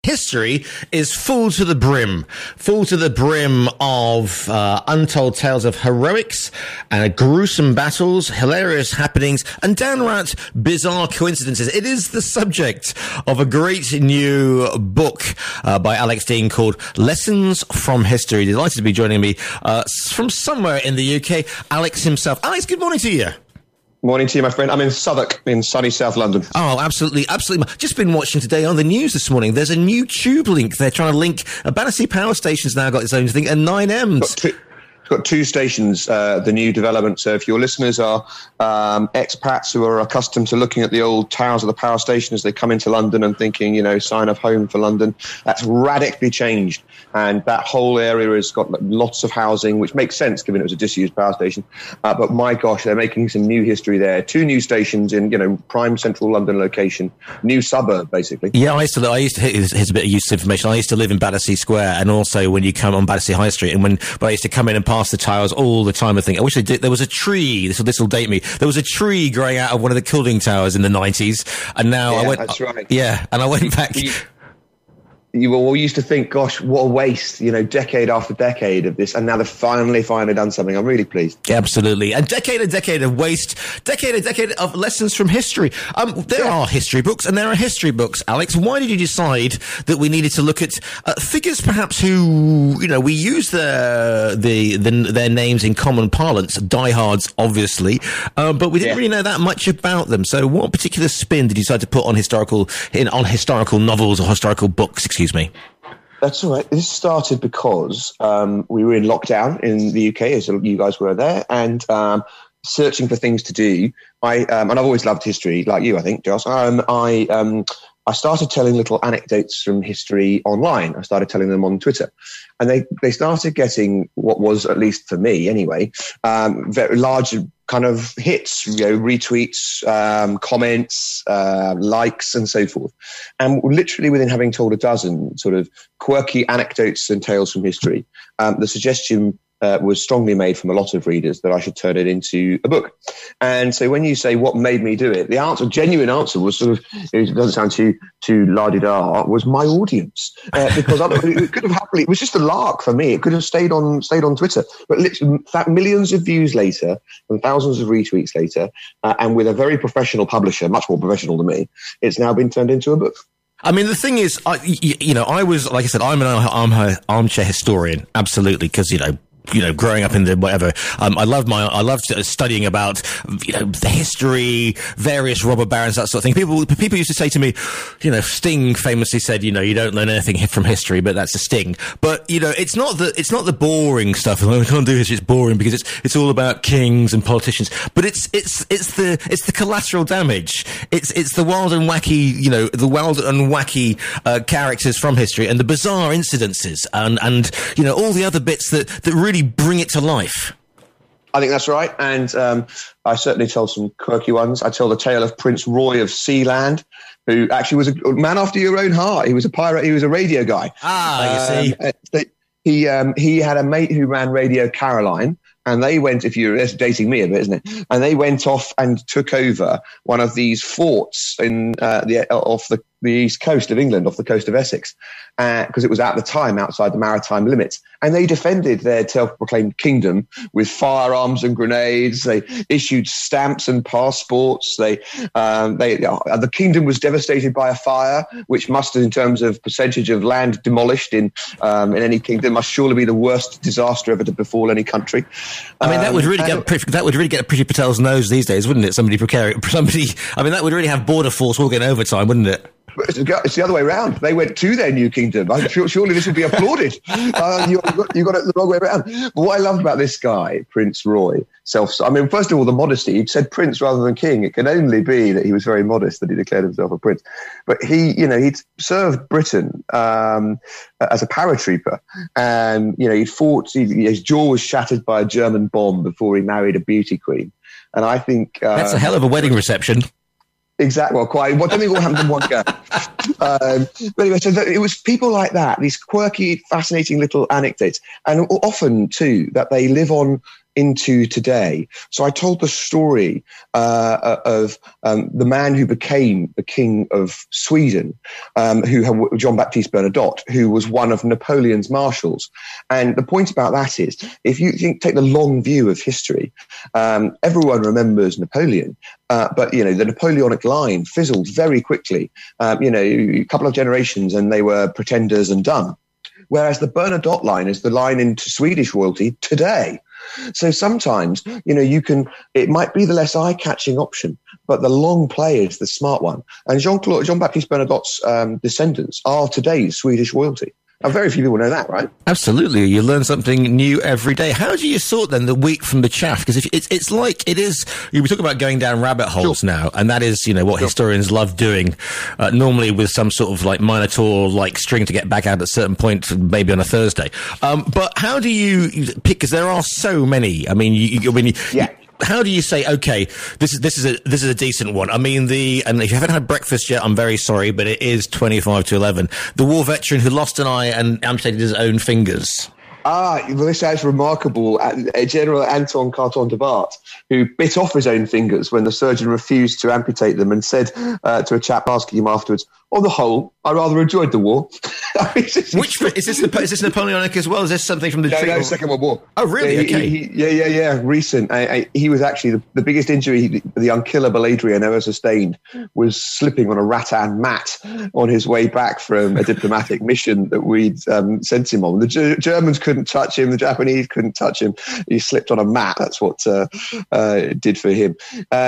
history is full to the brim of untold tales of heroics and gruesome battles, hilarious happenings, and downright bizarre coincidences. It is the subject of a great new book by Alex Dean called Lessons from History. Delighted to be joining me from somewhere in the UK, Alex himself. Alex, good morning to you. Morning to you, my friend. I'm in Southwark, in sunny South London. Oh, absolutely. Just been watching today on the news this morning. There's a new tube link. They're trying to link Battersea Power Station's now got its own thing, and 9M's. Got two stations, the new development. So if your listeners are expats who are accustomed to looking at the old towers of the power station as they come into London and thinking, sign of home for London, that's radically changed. And that whole area has got lots of housing, which makes sense given it was a disused power station. But my gosh, they're making some new history there. Two new stations in, prime central London location, new suburb, basically. Yeah, I used to here's a bit of useful information. I used to live in Battersea Square, and also when you come on Battersea High Street, and when I used to come in and pass the towers all the time, I think, I wish they did. There was a tree, this will date me. There was a tree growing out of one of the Kilding towers in the 90s, and now that's right. Yeah, and I went back. You all used to think, gosh, what a waste, decade after decade of this. And now they've finally done something. I'm really pleased. Absolutely. And decade of waste, decade of lessons from history. There are history books and there are history books, Alex. Why did you decide that we needed to look at figures perhaps who, we use their names in common parlance, diehards, obviously, but we didn't really know that much about them. So what particular spin did you decide to put on historical novels or historical books? Excuse me. That's all right. This started because we were in lockdown in the UK, as you guys were there, and searching for things to do. And I've always loved history, like you, I think, Joss. I started telling little anecdotes from history online. I started telling them on Twitter. And they started getting what was, at least for me anyway, very large kind of hits, retweets, comments, likes, and so forth. And literally within having told a dozen sort of quirky anecdotes and tales from history, the suggestion was strongly made from a lot of readers that I should turn it into a book. And so when you say what made me do it, the genuine answer was sort of, it doesn't sound too la-di-da, was my audience. Because it could have happily, it was just a lark for me. It could have stayed on Twitter. But literally, millions of views later and thousands of retweets later, and with a very professional publisher, much more professional than me, it's now been turned into a book. I mean, the thing is, I was, like I said, I'm an armchair historian, absolutely, because, growing up in the whatever, I loved studying about, the history, various robber barons, that sort of thing. People used to say to me, Sting famously said, you don't learn anything from history, but that's a Sting. But, it's not the boring stuff. I can't do history. It's boring because it's all about kings and politicians. But it's the collateral damage. It's the wild and wacky, characters from history and the bizarre incidences and all the other bits that really bring it to life. I think that's right. And I certainly tell some quirky ones. I tell the tale of Prince Roy of Sealand, who actually was a man after your own heart. He was a pirate. He was a radio guy. You see. He had a mate who ran Radio Caroline, and they went, that's dating me a bit, isn't it? And they went off and took over one of these forts off the east coast of England, off the coast of Essex, because it was at the time outside the maritime limits. And they defended their self-proclaimed kingdom with firearms and grenades. They issued stamps and passports. The kingdom was devastated by a fire, which must, in terms of percentage of land demolished in any kingdom, must surely be the worst disaster ever to befall any country. I mean, that would really get Priti Patel's nose these days, wouldn't it? That would really have border force walking overtime, wouldn't it? It's the other way around. They went to their new kingdom. Surely this would be applauded. You got it the wrong way around. But what I love about this guy, Prince Roy, first of all, the modesty. He said prince rather than king. It can only be that he was very modest that he declared himself a prince. But he'd served Britain as a paratrooper, and he fought. His jaw was shattered by a German bomb before he married a beauty queen. And I think that's a hell of a wedding reception. Exactly. Well, quite. What don't think all happened in one go. But anyway, so it was people like that, these quirky, fascinating little anecdotes, and often too that they live on into today. So I told the story of the man who became the king of Sweden, John Baptiste Bernadotte, who was one of Napoleon's marshals. And the point about that is, if you take the long view of history, everyone remembers Napoleon. But, the Napoleonic line fizzled very quickly, a couple of generations, and they were pretenders and done. Whereas the Bernadotte line is the line into Swedish royalty today. So sometimes, it might be the less eye-catching option, but the long play is the smart one. And Jean-Baptiste Bernadotte's descendants are today's Swedish royalty. And very few people know that, right? Absolutely. You learn something new every day. How do you sort then the wheat from the chaff? Because it's like it is, we talk about going down rabbit holes now, and that is, what historians love doing, normally with some sort of like Minotaur-like string to get back out at a certain point, maybe on a Thursday. But how do you pick, because there are so many, how do you say, okay, this is a decent one? I mean, and if you haven't had breakfast yet, I'm very sorry, but it is 25 to 11. The war veteran who lost an eye and amputated his own fingers. Well, this is remarkable. General Anton Carton de Bart, who bit off his own fingers when the surgeon refused to amputate them, and said to a chap asking him afterwards, on the whole, I rather enjoyed the war. Which is this Napoleonic as well? Is this something from the No, Second World War. Oh, really? Okay. Recent. He was actually the biggest injury the unkillable Adrian ever sustained was slipping on a rattan mat on his way back from a diplomatic mission that we'd sent him on. The Germans couldn't touch him. The Japanese couldn't touch him. He slipped on a mat. That's what it did for him.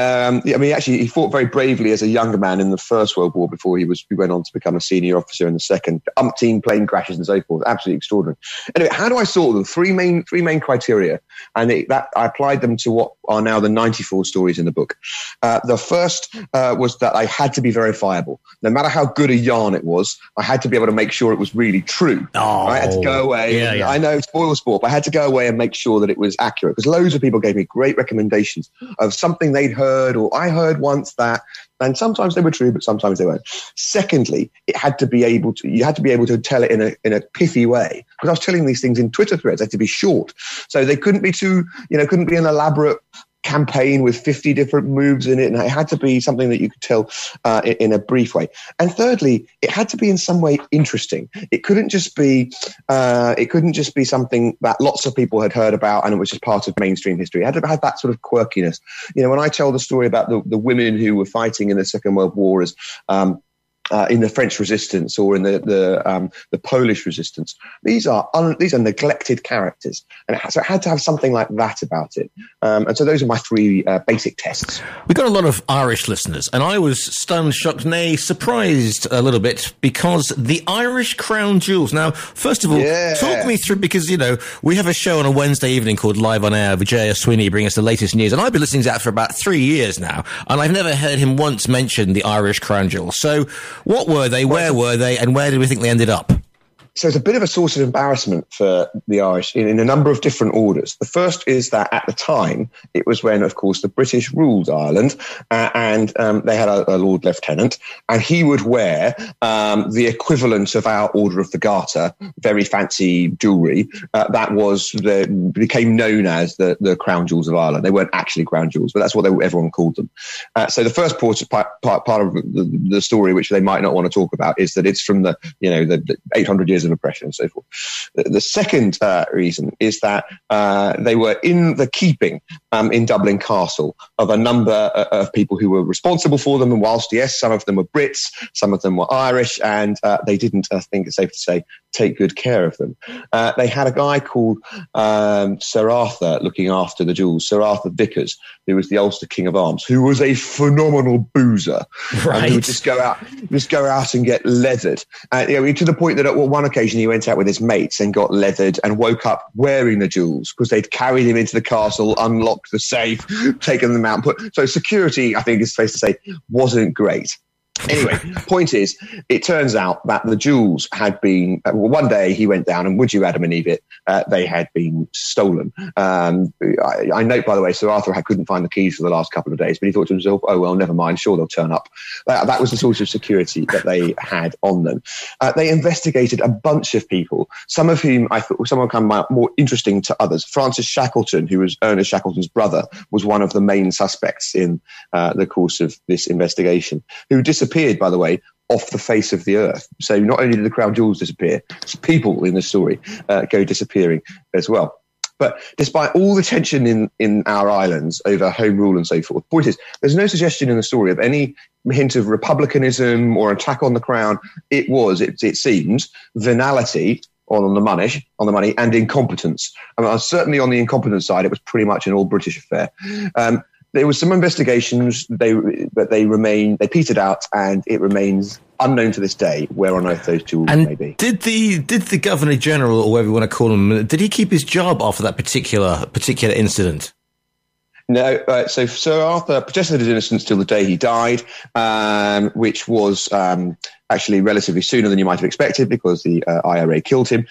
He fought very bravely as a younger man in the First World War before he went on to become a senior officer in the Second. Umpteen plane crashes and so forth. Absolutely extraordinary. Anyway, how do I sort them? Three main criteria, and I applied them to what are now the 94 stories in the book. The first was that I had to be verifiable. No matter how good a yarn it was, I had to be able to make sure it was really true. I had to go away. I know, spoil sport, but I had to go away and make sure that it was accurate, because loads of people gave me great recommendations of something they'd heard or I heard once that. And sometimes they were true, but sometimes they weren't. Secondly, you had to be able to tell it in a pithy way. Because I was telling these things in Twitter threads, they had to be short. So they couldn't be couldn't be an elaborate campaign with 50 different moves in it, and it had to be something that you could tell in a brief way. And thirdly, it had to be in some way interesting. It couldn't just be something that lots of people had heard about and it was just part of mainstream history. It had to have that sort of quirkiness. When I tell the story about the women who were fighting in the Second World War as in the French resistance or in the Polish resistance, these are neglected characters, and so it had to have something like that about it. And so those are my three basic tests. We got a lot of Irish listeners, and I was stunned, shocked, nay, surprised a little bit, because the Irish crown jewels. Now, first of all, talk me through, because we have a show on a Wednesday evening called Live on Air. Vijaya Sweeney bring us the latest news, and I've been listening to that for about 3 years now, and I've never heard him once mention the Irish crown jewels. So what were they, where were they, and where do we think they ended up? So it's a bit of a source of embarrassment for the Irish in a number of different orders. The first is that at the time, it was when, of course, the British ruled Ireland, and they had a Lord Lieutenant, and he would wear the equivalent of our Order of the Garter, very fancy jewellery, that became known as the crown jewels of Ireland. They weren't actually crown jewels, but that's what everyone called them. So the first part of the story, which they might not want to talk about, is that it's from the 800 years of oppression and so forth. The second reason is that they were in the keeping in Dublin Castle of a number of people who were responsible for them, and whilst, yes, some of them were Brits, some of them were Irish, and they didn't, I think it's safe to say, take good care of them. They had a guy called Sir Arthur looking after the jewels, Sir Arthur Vickers, who was the Ulster King of Arms, who was a phenomenal boozer. Right. He would just go out and get leathered. To the point that at one occasion he went out with his mates and got leathered and woke up wearing the jewels because they'd carried him into the castle, unlocked the safe, taken them out. So security, I think it's safe to say, wasn't great. Anyway, point is, it turns out that the jewels had been, one day he went down and would you Adam and Eve it, they had been stolen. I note, by the way, Sir Arthur couldn't find the keys for the last couple of days, but he thought to himself, oh, well, never mind, sure they'll turn up. That was the sort of security that they had on them. They investigated a bunch of people, some of whom I thought some of them more interesting to others. Francis Shackleton, who was Ernest Shackleton's brother, was one of the main suspects in the course of this investigation, who disappeared, by the way, off the face of the earth. So not only did the crown jewels disappear, people in the story go disappearing as well. But despite all the tension in our islands over home rule and so forth, the point is, there's no suggestion in the story of any hint of republicanism or attack on the crown. It seems, venality on the money and incompetence. I mean, certainly on the incompetence side, it was pretty much an all British affair. There was some investigations, but they petered out, and it remains unknown to this day where on earth those jewels may be. Did the Governor General, or whatever you want to call him, did he keep his job after that particular incident? No, so Sir Arthur protested his innocence till the day he died, which was actually relatively sooner than you might have expected because the IRA killed him.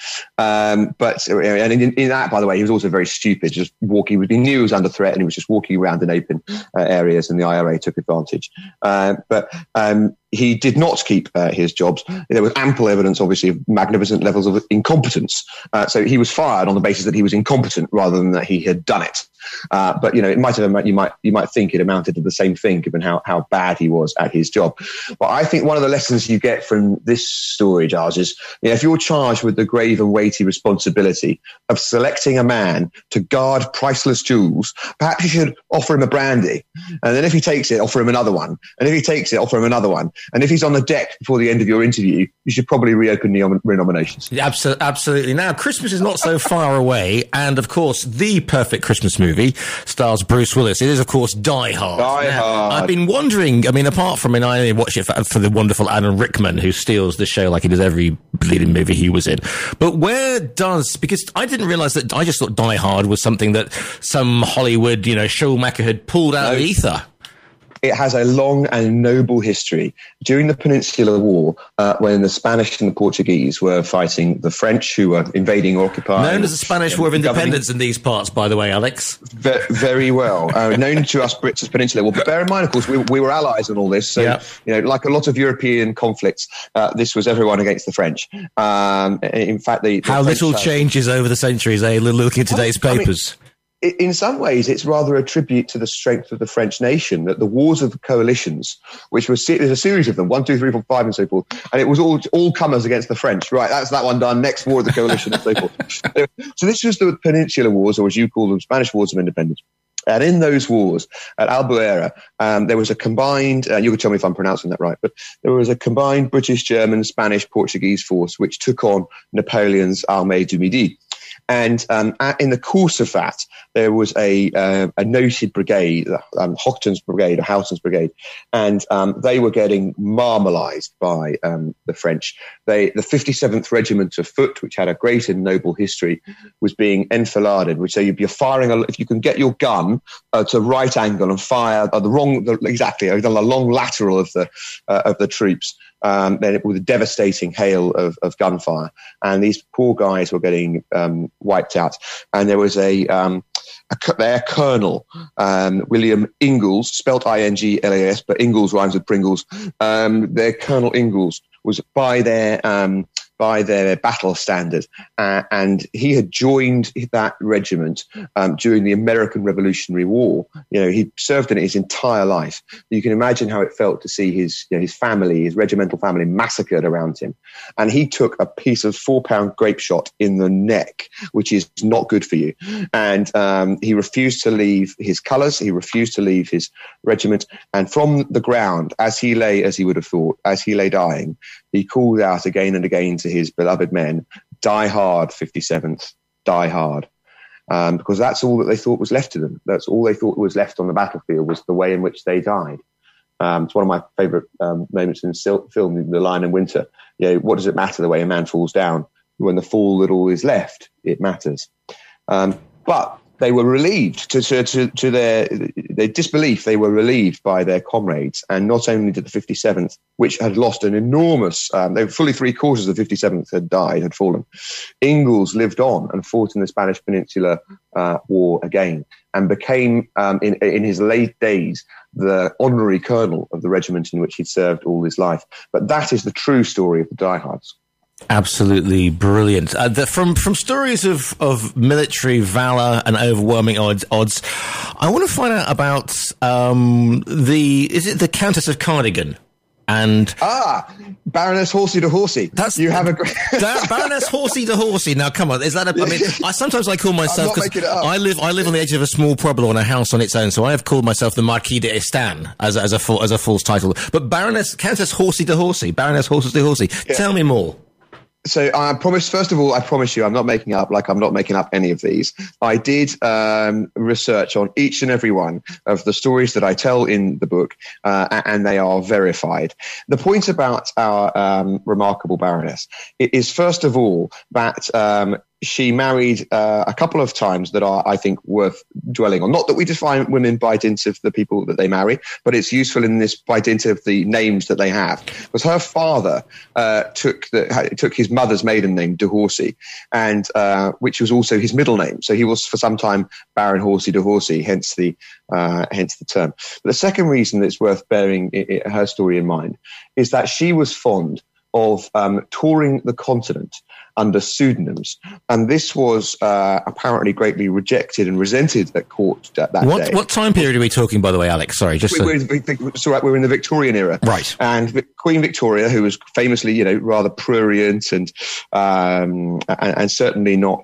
But in that, by the way, he was also very stupid, just walking. He knew he was under threat and he was just walking around in open areas, and the IRA took advantage. But he did not keep his jobs. There was ample evidence, obviously, of magnificent levels of incompetence. So he was fired on the basis that he was incompetent rather than that he had done it. But it might have, you might think it amounted to the same thing, given how bad he was at his job. But I think one of the lessons you get from this story, Giles, is if you're charged with the grave and weighty responsibility of selecting a man to guard priceless jewels, perhaps you should offer him a brandy, and then if he takes it, offer him another one, and if he takes it, offer him another one, and if he's on the deck before the end of your interview, you should probably reopen the renominations. Absolutely. Now, Christmas is not so far away, and of course, the perfect Christmas movie stars Bruce Willis. It is, of course, Die Hard. Die Hard. I've been wondering, apart from, I only watch it for the wonderful Alan Rickman, who steals the show like he does every bleeding movie he was in. But because I didn't realize that, I just thought Die Hard was something that some Hollywood, showmaker had pulled out of the ether. It has a long and noble history. During the Peninsular War, when the Spanish and the Portuguese were fighting the French, who were invading or occupying... Known as the Spanish War of Independence in these parts, by the way, Alex. Very well. Known to us Brits as Peninsular War. But bear in mind, of course, we were allies in all this. So, like a lot of European conflicts, this was everyone against the French. In fact, how little changes over the centuries, looking at today's papers. In some ways, it's rather a tribute to the strength of the French nation, that the wars of the coalitions, which was there's a series of them, 1, 2, 3, 4, 5, and so forth, and it was all comers against the French. Right, that's that one done. Next war of the coalition, and so forth. So this was the Peninsular Wars, or as you call them, Spanish Wars of Independence. And in those wars at Albuera, there was a combined, you can tell me if I'm pronouncing that right, but there was a combined British, German, Spanish, Portuguese force which took on Napoleon's Armée du Midi. And in the course of that, there was a noted brigade, Houghton's brigade, or Houghton's brigade, and they were getting marmalised by the French. The 57th Regiment of Foot, which had a great and noble history, was being enfiladed, which so you're firing, if you can get your gun to right angle and fire the long lateral of the troops, then it was a devastating hail of gunfire, and these poor guys were getting wiped out. And there was their colonel, William Ingalls, spelt Inglas, but Ingalls rhymes with Pringles. Their Colonel Ingalls was by their battle standard, and he had joined that regiment during the American Revolutionary War. He served in it his entire life. You can imagine how it felt to see his family, his regimental family, massacred around him. And he took a piece of 4-pound grape shot in the neck, which is not good for you. And he refused to leave his colours. He refused to leave his regiment. And from the ground, as he lay dying, he called out again and again to his beloved men, "Die hard, 57th, die hard." Because that's all that they thought was left to them. That's all they thought was left on the battlefield, was the way in which they died. It's one of my favourite moments in the film, The Lion in Winter. What does it matter the way a man falls down? When the fall that all is left, it matters. But they were relieved to their disbelief. They were relieved by their comrades, and not only did the 57th, which had lost an enormous, they were fully 3/4 of the 57th had died, had fallen. Ingalls lived on and fought in the Spanish Peninsula War again, and became in his late days the honorary colonel of the regiment in which he'd served all his life. But that is the true story of the diehards. Absolutely brilliant. From stories of military valor and overwhelming odds, I want to find out about is it the Countess of Cardigan? And Baroness Horsey de Horsey. Baroness Horsey de Horsey. Now, come on, is that? Sometimes I call myself, because I live on the edge of a small pueblo on a house on its own, so I have called myself the Marquis de Estan as a false title. But Countess Horsey de Horsey, Baroness Horsey de Horsey. Yeah. Tell me more. So I promise you, I'm not making up any of these. I did research on each and every one of the stories that I tell in the book, and they are verified. The point about our remarkable Baroness is, first of all, that she married a couple of times that are, I think, worth dwelling on. Not that we define women by dint of the people that they marry, but it's useful in this by dint of the names that they have. Because her father took his mother's maiden name, de Horsey, and which was also his middle name. So he was for some time Baron Horsey de Horsey, hence the term. But the second reason that it's worth bearing her story in mind is that she was fond of touring the continent under pseudonyms, and this was apparently greatly rejected and resented at court at that day. What time period are we talking, by the way, Alex? Sorry, we're in the Victorian era, right? And Queen Victoria, who was famously, rather prurient and certainly not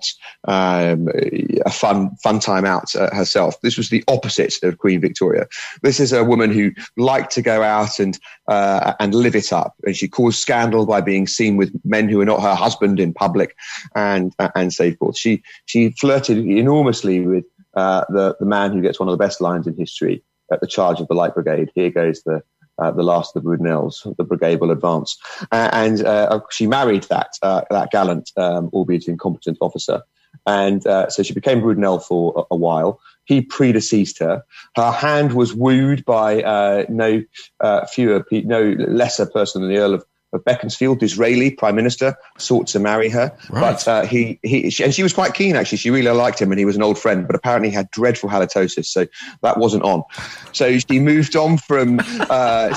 a fun time out herself. This was the opposite of Queen Victoria. This is a woman who liked to go out and live it up, and she caused scandal by being seen with men who were not her husband in public, and so forth. She flirted enormously with the man who gets one of the best lines in history at the charge of the Light Brigade. Here goes the last of the Brunels, the brigade will advance. And she married that gallant, albeit incompetent officer. And so she became Brunel for a while. He predeceased her. Her hand was wooed by no lesser person than the Earl of Beaconsfield. Disraeli, Prime Minister, sought to marry her, right. But she was quite keen, actually. She really liked him, and he was an old friend, but apparently had dreadful halitosis, so that wasn't on. So she moved on from. I'm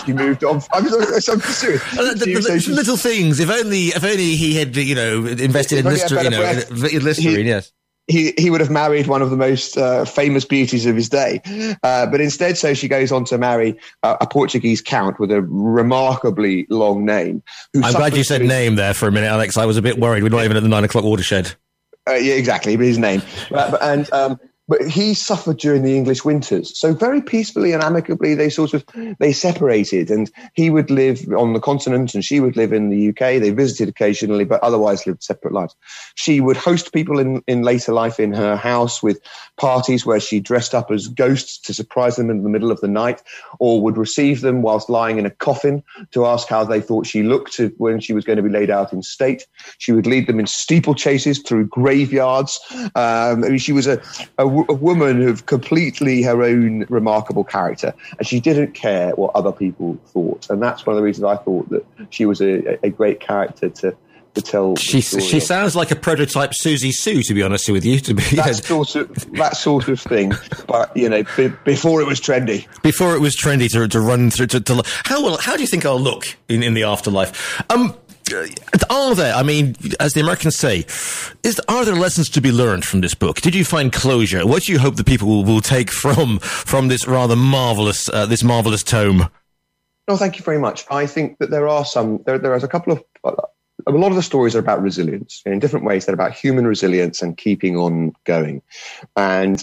serious. Little things. If only he had, invested in Listerine. Yes. He would have married one of the most famous beauties of his day. But instead, so she goes on to marry a Portuguese count with a remarkably long name. I'm glad you said name there for a minute, Alex. I was a bit worried. We're not even at the 9 o'clock watershed. Yeah, exactly. But his name. But he suffered during the English winters. So very peacefully and amicably, they separated, and he would live on the continent and she would live in the UK. They visited occasionally, but otherwise lived separate lives. She would host people in later life in her house with parties where she dressed up as ghosts to surprise them in the middle of the night, or would receive them whilst lying in a coffin to ask how they thought she looked when she was going to be laid out in state. She would lead them in steeplechases through graveyards. She was a woman of completely her own remarkable character, and she didn't care what other people thought. And that's one of the reasons I thought that she was a great character to tell. She sounds like a prototype Susie Sue, to be honest with you. That sort of thing. But before it was trendy. Before it was trendy to run through. How do you think I'll look in the afterlife? Are there, as the Americans say, are there lessons to be learned from this book? Did you find closure? What do you hope that people will take from this rather marvelous tome? No, thank you very much. I think that there is a couple of. A lot of the stories are about resilience. In different ways, they're about human resilience and keeping on going. And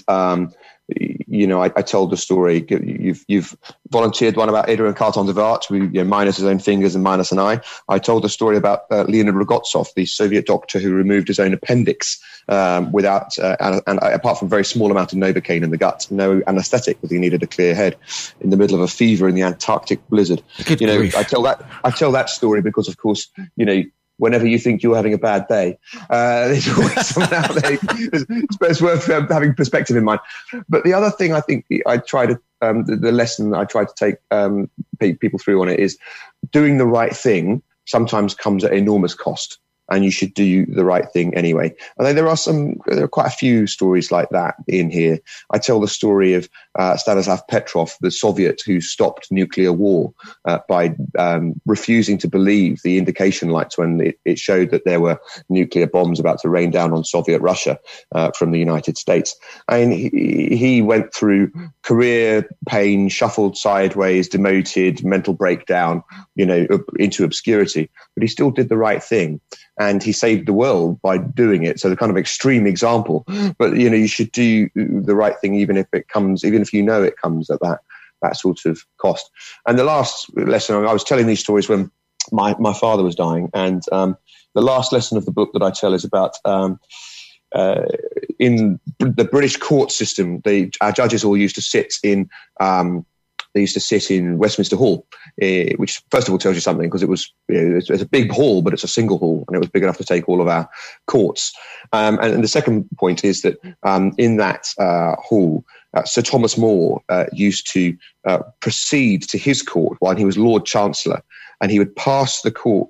I told the story. You've volunteered one about Adrian Carton de Wart, minus his own fingers and minus an eye. I told the story about Leonid Rogotsov, the Soviet doctor who removed his own appendix without, and apart from a very small amount of Novocaine in the gut, no anaesthetic, because he needed a clear head in the middle of a fever in the Antarctic blizzard. I tell that story because, of course, whenever you think you're having a bad day. There's always someone out there. It's worth having perspective in mind. But the other thing I think I try to, the lesson I try to take people through on it is doing the right thing sometimes comes at enormous cost. And you should do the right thing anyway. And there are quite a few stories like that in here. I tell the story of Stanislav Petrov, the Soviet who stopped nuclear war by refusing to believe the indication lights when it showed that there were nuclear bombs about to rain down on Soviet Russia from the United States. And he went through career pain, shuffled sideways, demoted, mental breakdown, into obscurity. But he still did the right thing. And he saved the world by doing it. So the kind of extreme example, but you should do the right thing, even if it comes at that sort of cost. And the last lesson, I was telling these stories when my father was dying. And the last lesson of the book that I tell is about, in the British court system, our judges all used to sit in, Westminster Hall, which first of all tells you something, because it was it's a big hall, but it's a single hall, and it was big enough to take all of our courts. And the second point is that in that hall, Sir Thomas More used to proceed to his court while he was Lord Chancellor, and he would pass the court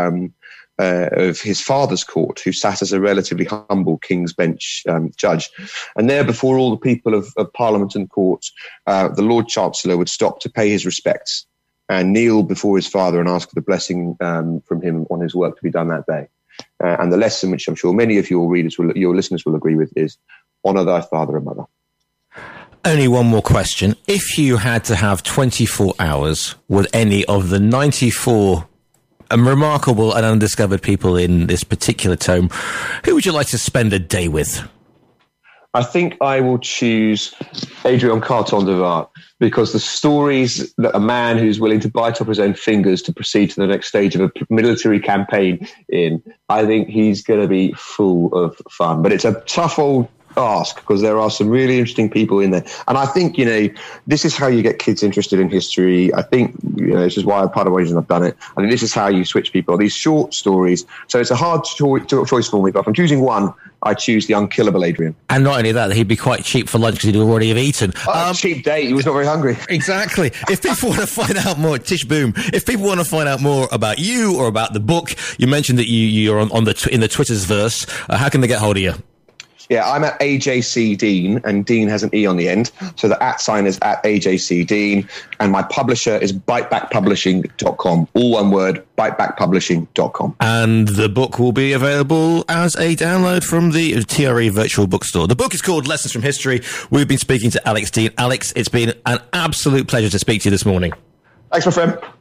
of his father's court, who sat as a relatively humble King's Bench judge. And there, before all the people of Parliament and court, the Lord Chancellor would stop to pay his respects and kneel before his father and ask for the blessing from him on his work to be done that day. And the lesson, which I'm sure many of your listeners will agree with, is honour thy father and mother. Only one more question. If you had to have 24 hours with any of the 94 remarkable and undiscovered people in this particular tome, who would you like to spend a day with? I think I will choose Adrian Carton de Var, because the stories that a man who's willing to bite off his own fingers to proceed to the next stage of a military campaign I think he's going to be full of fun. But it's a tough old ask, because there are some really interesting people in there. And I think, this is how you get kids interested in history. I think, this is why part of the reason I've done it. I think this is how you switch people. These short stories. So it's a hard choice for me, but if I'm choosing one, I choose the unkillable Adrian. And not only that, he'd be quite cheap for lunch because he'd already have eaten. Cheap date. He was not very hungry. Exactly. If people want to find out more, Tish Boom, if people want to find out more about you or about the book, you mentioned that you're in the Twitter's verse. How can they get hold of you? Yeah, I'm at AJC Dean, and Dean has an E on the end. So the @ is at AJC Dean, and my publisher is bitebackpublishing.com. All one word, bitebackpublishing.com. And the book will be available as a download from the TRE Virtual Bookstore. The book is called Lessons from History. We've been speaking to Alex Dean. Alex, it's been an absolute pleasure to speak to you this morning. Thanks, my friend.